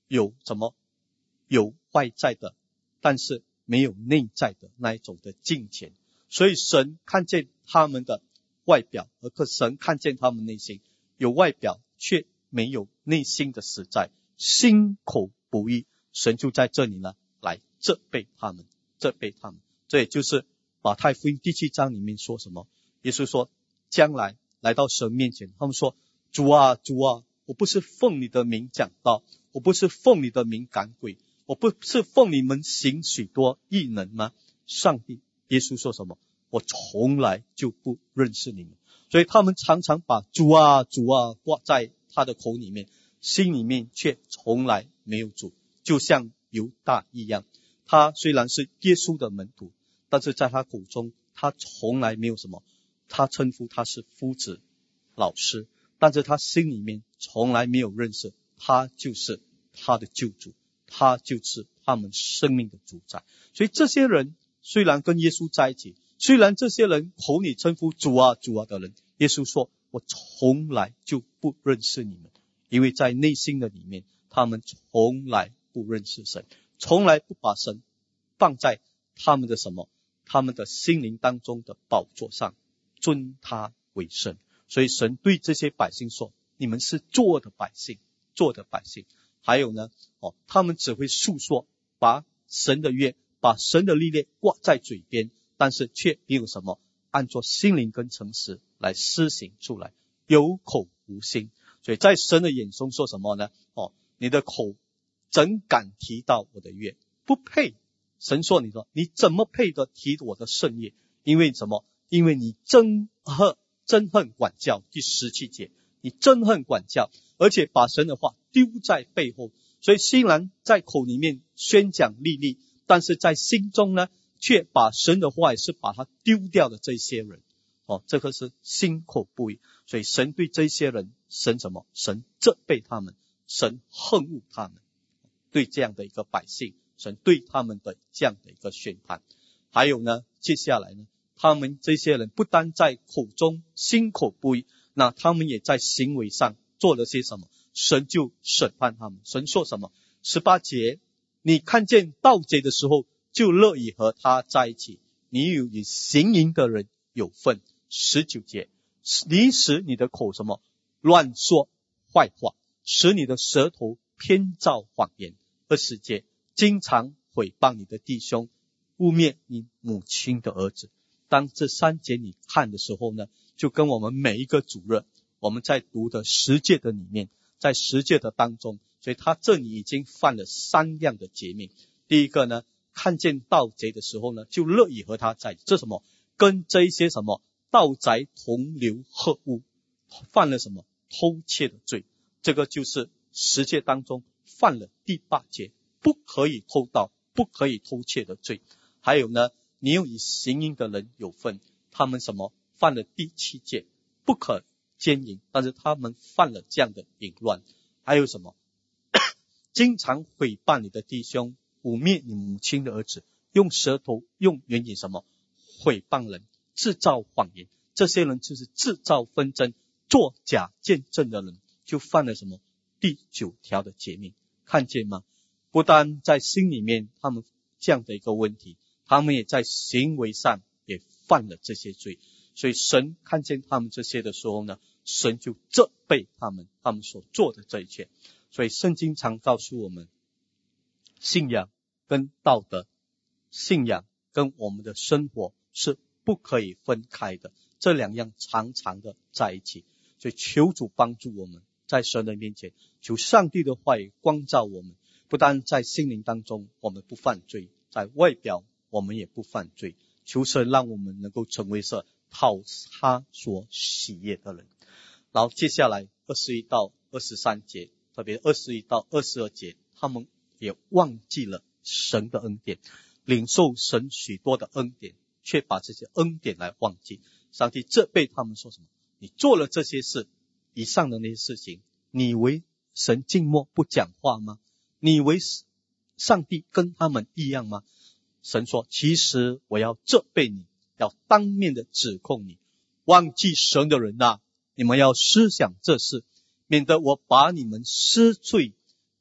Speaker 2: 有什么有外在的，但是没有内在的那一种的敬虔。所以神看见他们的外表，而可神看见他们内心，有外表却没有内心的实在，心口不一，神就在这里呢来责备他们，责备他们。这也就是马太福音第七章里面说什么，耶稣说将来来到神面前，他们说主啊主啊，我不是奉你的名讲道，我不是奉你的名赶鬼，我不是奉你们行许多异能吗？上帝耶稣说什么？我从来就不认识你们。所以他们常常把主啊主啊挂在他的口里面，心里面却从来没有主。就像犹大一样，他虽然是耶稣的门徒，但是在他口中他从来没有什么，他称呼他是夫子老师，但是他心里面从来没有认识他就是他的救主，他就是他们生命的主宰。所以这些人虽然跟耶稣在一起，虽然这些人口里称呼主啊主啊的人，耶稣说我从来就不认识你们，因为在内心的里面他们从来不认识神，从来不把神放在他们的什么，他们的心灵当中的宝座上，尊他为圣。所以神对这些百姓说，你们是做的百姓，做的百姓。还有呢哦，他们只会诉说，把神的约，把神的历练挂在嘴边，但是却没有什么按照心灵跟诚实来施行出来，有口无心。所以在神的眼中说什么呢？哦，你的口怎敢提到我的约？不配。神说你说你怎么配得提我的圣业？因为什么？因为你憎恨憎恨管教。第十七节，你憎恨管教，而且把神的话丢在背后。所以虽然在口里面宣讲利利，但是在心中呢，却把神的话也是把它丢掉的这些人。哦，这个是心口不一。所以神对这些人，神什么？神责备他们，神恨恶他们。对这样的一个百姓，神对他们的这样的一个宣判。还有呢，接下来呢，他们这些人不单在口中心口不一，那他们也在行为上做了些什么？神就审判他们。神说什么？十八节，你看见盗贼的时候，就乐意和他在一起，你与与行淫的人有份。十九节，你使你的口什么？乱说坏话，使你的舌头偏造谎言。二十节，经常毁谤你的弟兄，污蔑你母亲的儿子。当这三节你看的时候呢，就跟我们每一个主日我们在读的十诫的里面，在十诫的当中，所以他这里已经犯了三样的诫命。第一个呢，看见盗贼的时候呢，就乐意和他在一起。这什么？跟这一些什么盗贼同流合污，犯了什么？偷窃的罪。这个就是十诫当中犯了第八节，不可以偷盗，不可以偷窃的罪。还有呢，你有以行淫的人有份，他们什么？犯了第七诫，不可奸淫，但是他们犯了这样的淫乱。还有什么？经常毁谤你的弟兄，污蔑你母亲的儿子，用舌头用言语什么？毁谤人，制造谎言。这些人就是制造纷争，作假见证的人，就犯了什么？第九条的诫命。看见吗？不但在心里面他们这样的一个问题，他们也在行为上也犯了这些罪。所以神看见他们这些的时候呢，神就责备他们，他们所做的这一切。所以圣经常告诉我们，信仰跟道德，信仰跟我们的生活是不可以分开的，这两样常常的在一起。所以求主帮助我们，在神的面前，求上帝的话语光照我们，不但在心灵当中我们不犯罪，在外表我们也不犯罪。求神让我们能够成为是讨他所喜悦的人。然后接下来二十一到二十三节，特别二十一到二十二节，他们也忘记了神的恩典，领受神许多的恩典，却把这些恩典来忘记。上帝责备他们说什么？你做了这些事，以上的那些事情，你以为神静默不讲话吗？你以为上帝跟他们一样吗？神说，其实我要责备你，要当面的指控你。忘记神的人啊，你们要思想这事，免得我把你们失罪，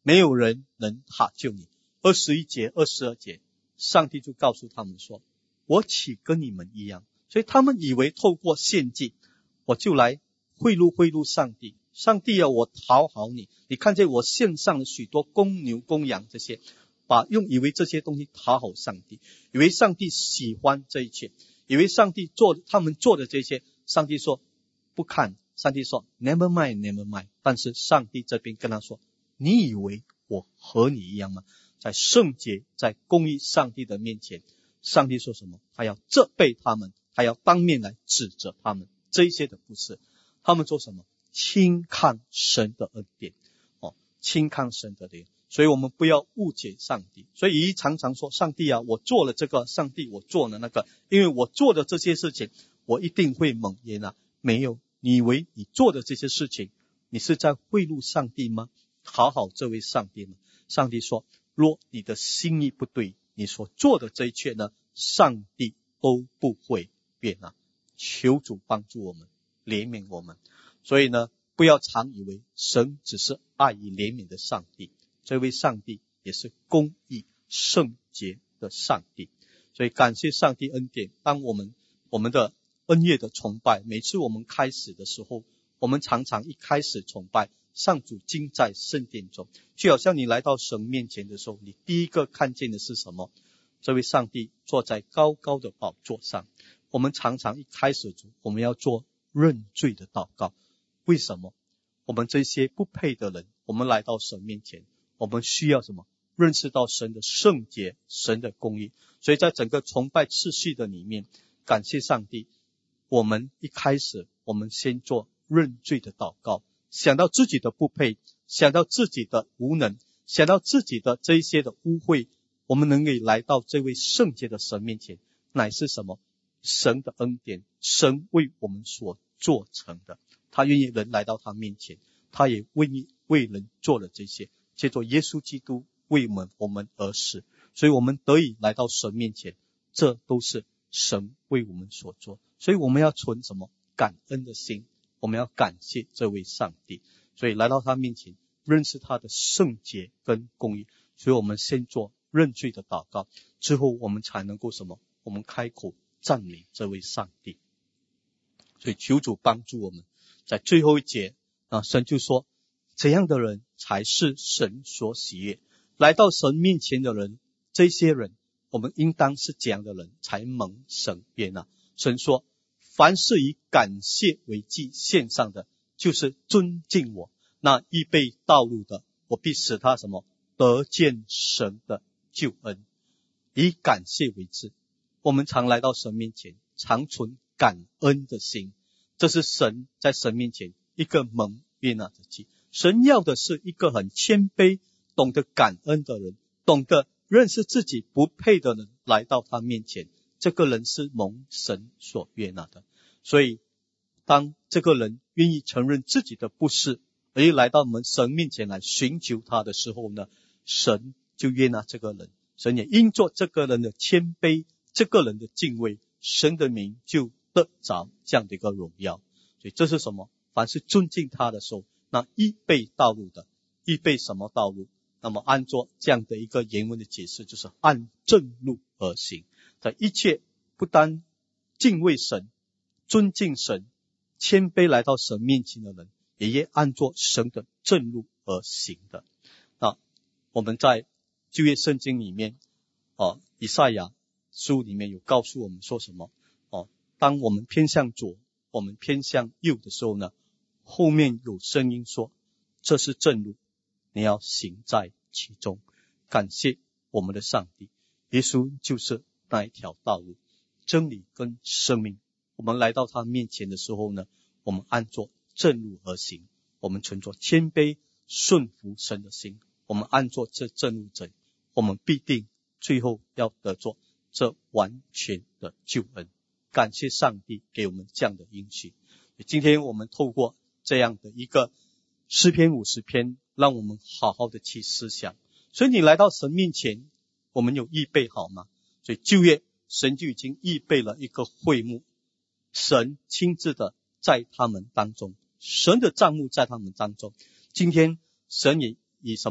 Speaker 2: 没有人能搭救你。二十一节、二十二节，上帝就告诉他们说，我岂跟你们一样？所以他们以为透过献祭，我就来贿赂贿赂上帝。上帝啊，我讨好你，你看见我献上了许多公牛公羊这些，把用以为这些东西讨好上帝，以为上帝喜欢这一切，以为上帝做他们做的这些，上帝说不看，上帝说 never mind never mind。 但是上帝这边跟他说，你以为我和你一样吗？在圣洁在公义上帝的面前，上帝说什么？他要责备他们，他要当面来指责他们，这一些的不是。他们做什么？轻看神的恩典，哦，轻看神的恩典。所以我们不要误解上帝。所以一常常说，上帝啊，我做了这个，上帝我做了那个，因为我做的这些事情，我一定会蒙冤啊。没有，你以为你做的这些事情，你是在贿赂上帝吗？讨好这位上帝吗？上帝说，若你的心意不对，你所做的这一切呢，上帝都不会悦纳。求主帮助我们，怜悯我们。所以呢，不要常以为神只是爱与怜悯的上帝，这位上帝也是公义圣洁的上帝。所以感谢上帝恩典，当我们我们的恩乐的崇拜，每次我们开始的时候，我们常常一开始崇拜，上主今在圣殿中，就好像你来到神面前的时候，你第一个看见的是什么？这位上帝坐在高高的宝座上。我们常常一开始我们要做认罪的祷告。为什么？我们这些不配的人，我们来到神面前，我们需要什么？认识到神的圣洁，神的公义。所以在整个崇拜次序的里面，感谢上帝，我们一开始我们先做认罪的祷告，想到自己的不配，想到自己的无能，想到自己的这一些的污秽，我们能够来到这位圣洁的神面前，乃是什么？神的恩典，神为我们所做成的。他愿意人来到他面前，他也愿意为人做了这些，借着耶稣基督为我们我们而死，所以我们得以来到神面前，这都是神为我们所做。所以我们要存什么？感恩的心，我们要感谢这位上帝。所以来到他面前，认识他的圣洁跟公义。所以我们先做认罪的祷告，之后我们才能够什么？我们开口赞美这位上帝。所以求主帮助我们。在最后一节啊，神就说，怎样的人才是神所喜悦？来到神面前的人，这些人我们应当是这样的人才蒙神悦纳。神说，凡是以感谢为祭献上的，就是尊敬我。那预备道路的，我必使他什么？得见神的救恩。以感谢为祭，我们常来到神面前，常存感恩的心，这是神在神面前一个蒙悦纳的祭。神要的是一个很谦卑，懂得感恩的人，懂得认识自己不配的人来到他面前，这个人是蒙神所悦纳的。所以当这个人愿意承认自己的不是，而来到我们神面前来寻求他的时候呢，神就悦纳这个人。神也因着这个人的谦卑，这个人的敬畏，神的名就得着这样的一个荣耀。所以这是什么？凡是尊敬他的时候，那预备道路的，预备什么道路？那么按照这样的一个原文的解释，就是按正路而行。在一切不单敬畏神，尊敬神，谦卑来到神面前的人，也也按照神的正路而行的。那我们在旧约圣经里面哦，以赛亚书里面有告诉我们说什么哦？当我们偏向左，我们偏向右的时候呢，后面有声音说，这是正路，你要行在其中。感谢我们的上帝，耶稣就是那一条道路，真理跟生命。我们来到他面前的时候呢，我们按着正路而行，我们存着谦卑顺服神的心，我们按着这正路走，我们必定最后要得着这完全的救恩。感谢上帝给我们这样的应许。今天我们透过这样的一个诗篇五十篇，让我们好好的去思想。所以你来到神面前，我们有预备好吗？所以旧约神就已经预备了一个会幕，神亲自的在他们当中，神的帐幕在他们当中。今天神也以什么？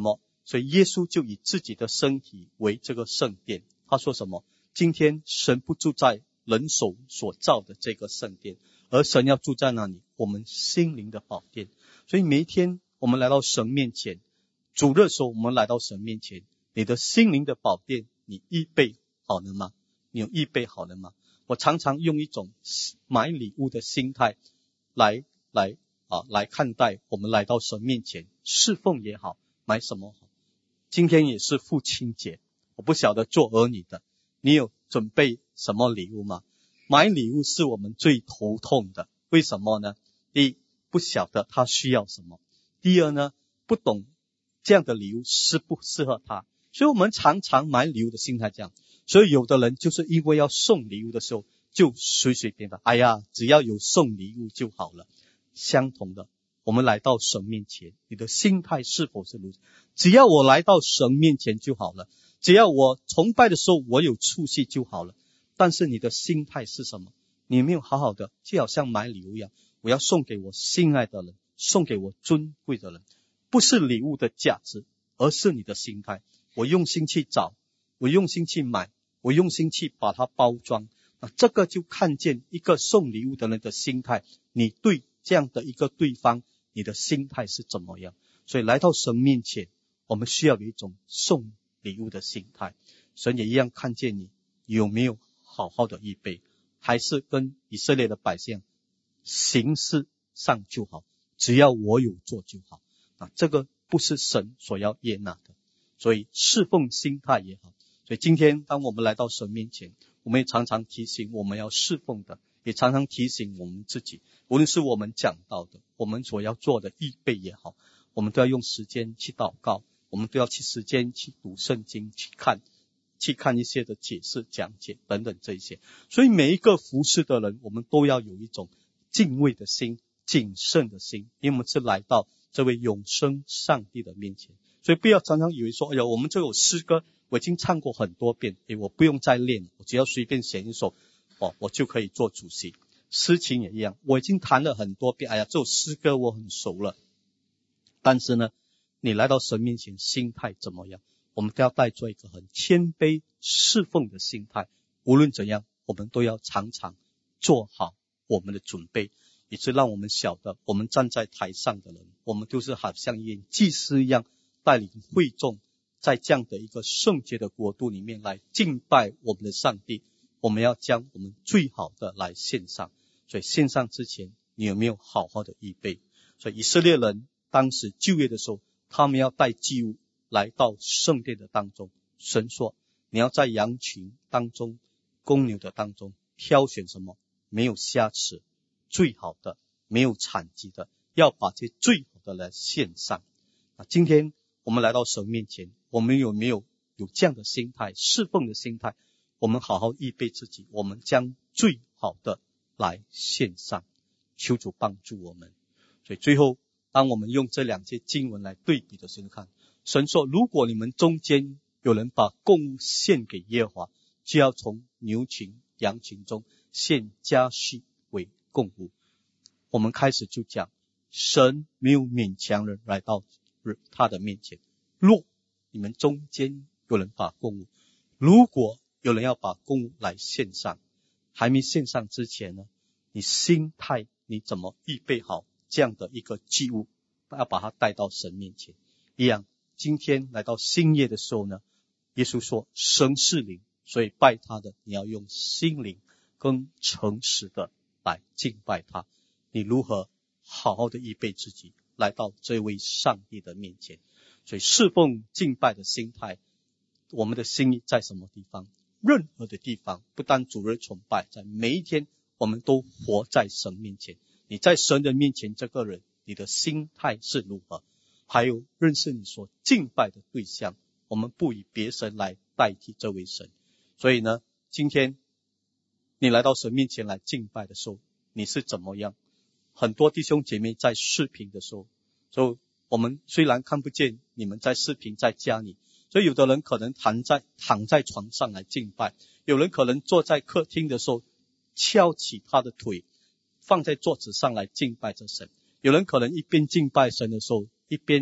Speaker 2: 所以耶稣就以自己的身体为这个圣殿。他说什么？今天神不住在人手所造的这个圣殿，而神要住在那里，我们心灵的宝殿。所以每一天我们来到神面前，主日的时候我们来到神面前，你的心灵的宝殿你预备好了吗？你有预备好了吗？我常常用一种买礼物的心态来来啊来看待我们来到神面前侍奉也好，买什么好。今天也是父亲节，我不晓得做儿女的你有准备什么礼物吗？买礼物是我们最头痛的，为什么呢？第一，不晓得他需要什么；第二呢，不懂这样的礼物适不适合他。所以我们常常买礼物的心态这样，所以有的人就是因为要送礼物的时候就随随便便，哎呀，只要有送礼物就好了。相同的，我们来到神面前，你的心态是否是如此？只要我来到神面前就好了，只要我崇拜的时候我有出息就好了。但是你的心态是什么？你没有好好的，就好像买礼物一样，我要送给我心爱的人，送给我尊贵的人。不是礼物的价值，而是你的心态。我用心去找，我用心去买，我用心去把它包装，那这个就看见一个送礼物的人的心态，你对这样的一个对方，你的心态是怎么样。所以来到神面前，我们需要有一种送礼物的心态。神也一样看见你有没有好好的预备，还是跟以色列的百姓形式上就好，只要我有做就好。啊，这个不是神所要悦纳的。所以侍奉心态也好。所以今天当我们来到神面前，我们也常常提醒我们要侍奉的，也常常提醒我们自己，无论是我们讲到的，我们所要做的预备也好，我们都要用时间去祷告，我们都要去时间去读圣经，去看去看一些的解释讲解等等这一些。所以每一个服侍的人，我们都要有一种敬畏的心，谨慎的心，因为我们是来到这位永生上帝的面前。所以不要常常以为说，哎呀，我们这首诗歌我已经唱过很多遍，诶，我不用再练，我只要随便写一首，哦，我就可以做主席。诗情也一样，我已经弹了很多遍，哎呀，这首诗歌我很熟了。但是呢，你来到神面前，心态怎么样？我们都要带着一个很谦卑侍奉的心态。无论怎样，我们都要常常做好我们的准备，以致让我们晓得，我们站在台上的人，我们就是好像一位祭司一样，带领会众在这样的一个圣洁的国度里面来敬拜我们的上帝。我们要将我们最好的来献上。所以献上之前，你有没有好好的预备？所以以色列人当时就业的时候，他们要带祭物来到圣殿的当中。神说，你要在羊群当中，公牛的当中挑选什么？没有瑕疵，最好的，没有残疾的，要把这最好的来献上。啊，今天我们来到神面前，我们有没有有这样的心态，侍奉的心态？我们好好预备自己，我们将最好的来献上，求主帮助我们。所以最后，当我们用这两节经文来对比的时候，看神说，如果你们中间有人把供物献给耶和华，就要从牛群羊群中献家畜为供物。我们开始就讲，神没有勉强人来到他的面前。若你们中间有人把供物，如果有人要把供物来献上，还没献上之前呢，你心态你怎么预备好这样的一个祭物，要把它带到神面前一样。今天来到新夜的时候呢，耶稣说神是灵，所以拜他的你要用心灵跟诚实的来敬拜他。你如何好好的预备自己来到这位上帝的面前？所以侍奉敬拜的心态，我们的心意在什么地方？任何的地方，不单主日崇拜，在每一天我们都活在神面前。你在神的面前，这个人你的心态是如何？还有认识你所敬拜的对象，我们不以别神来代替这位神。所以呢，今天你来到神面前来敬拜的时候，你是怎么样？很多弟兄姐妹在视频的时候，所以我们虽然看不见你们在视频在家里，所以有的人可能躺在躺在床上来敬拜，有人可能坐在客厅的时候翘起他的腿放在桌子上来敬拜着神，有人可能一边敬拜神的时候一边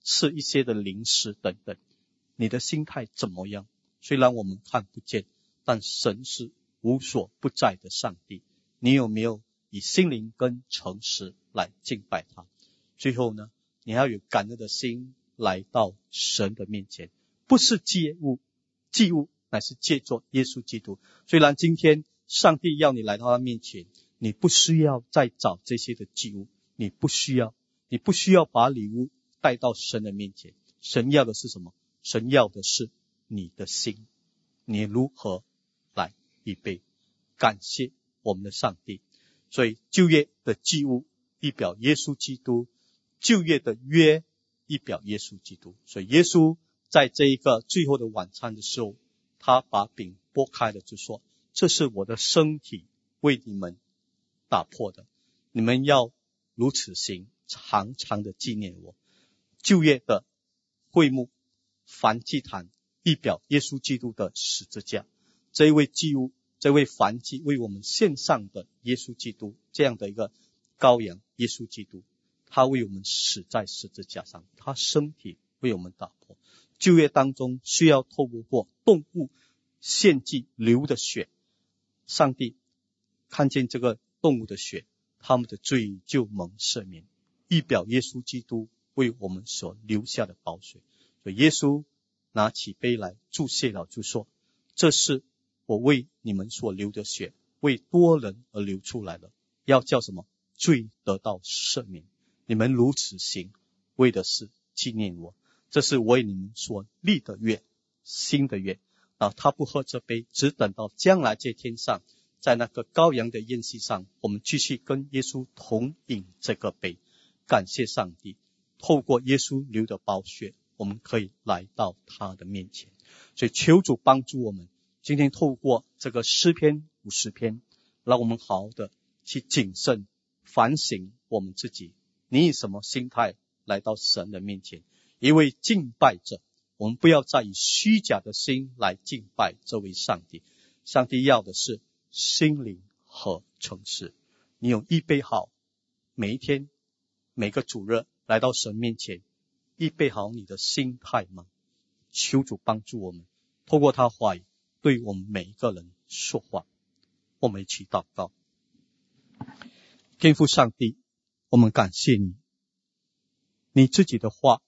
Speaker 2: 吃一些的零食等等，你的心态怎么样？虽然我们看不见，但神是无所不在的上帝。你有没有以心灵跟诚实来敬拜他？最后呢，你要有感恩的心来到神的面前，不是祭物，祭物乃是借着耶稣基督。虽然今天上帝要你来到他面前，你不需要再找这些的祭物，你不需要，你不需要把礼物带到神的面前。神要的是什么？神要的是你的心，你如何来预备？感谢我们的上帝。所以旧约的祭物预表耶稣基督，旧约的约预表耶稣基督。所以耶稣在这一个最后的晚餐的时候，他把饼拨开了，就说，这是我的身体，为你们打破的，你们要如此行，常常的纪念我。旧约的会幕燔祭坛预表耶稣基督的十字架，这一位祭物，这位燔祭为我们献上的耶稣基督，这样的一个羔羊耶稣基督，他为我们死在十字架上，他身体为我们打破。旧约当中需要透过动物献祭流的血，上帝看见这个动物的血，他们的罪就蒙赦免，预表耶稣基督为我们所留下的宝血。所以耶稣拿起杯来祝谢了，就说，这是我为你们所流的血，为多人而流出来的，要叫什么？罪得到赦免。你们如此行，为的是纪念我。这是我为你们所立的约，新的约。啊，他不喝这杯，只等到将来在天上，在那个羔羊的宴席上，我们继续跟耶稣同饮这个杯。感谢上帝，透过耶稣流的宝血，我们可以来到他的面前。所以求主帮助我们，今天透过这个诗篇五十篇，让我们好好的去谨慎反省我们自己，你以什么心态来到神的面前？一位敬拜者，我们不要再以虚假的心来敬拜这位上帝。上帝要的是心灵和诚实。你有预备好每一天每个主日来到神面前，预备好你的心态吗？求主帮助我们，透过他话语对我们每一个人说话。我们一起祷告。天父上帝，我们感谢你，你自己的话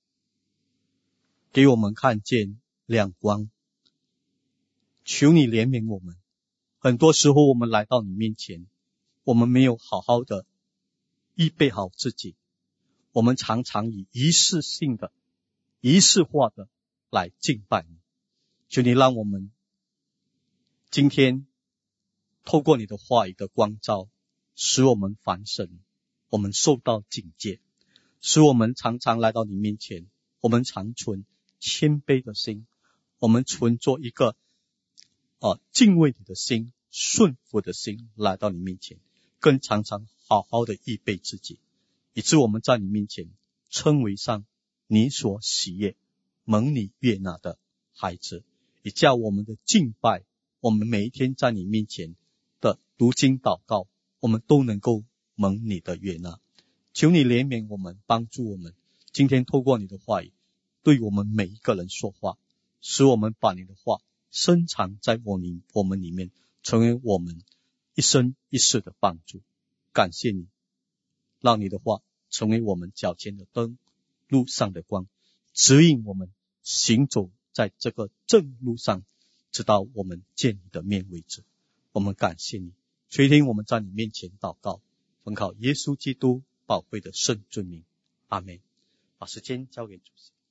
Speaker 2: 给我们看见亮光，求你怜悯我们。很多时候我们来到你面前，我们没有好好的预备好自己，我们常常以仪式性的仪式化的来敬拜你。求你让我们今天透过你的话语的光照，使我们反省，我们受到警戒，使我们常常来到你面前，我们常存谦卑的心，我们存做一个啊敬畏你的心，顺服的心来到你面前，更常常好好的预备自己，以致我们在你面前称为上你所喜悦蒙你悦纳的孩子，也叫我们的敬拜，我们每一天在你面前的读经祷告，我们都能够蒙你的悦纳。求你怜悯我们，帮助我们，今天透过你的话语对我们每一个人说话，使我们把你的话深藏在我里我们里面，成为我们一生一世的帮助。感谢你，让你的话成为我们脚前的灯，路上的光，指引我们行走在这个正路上，直到我们见你的面为止。我们感谢你，垂听我们在你面前祷告，奉靠耶稣基督宝贵的圣尊名，阿们。把时间交给主席。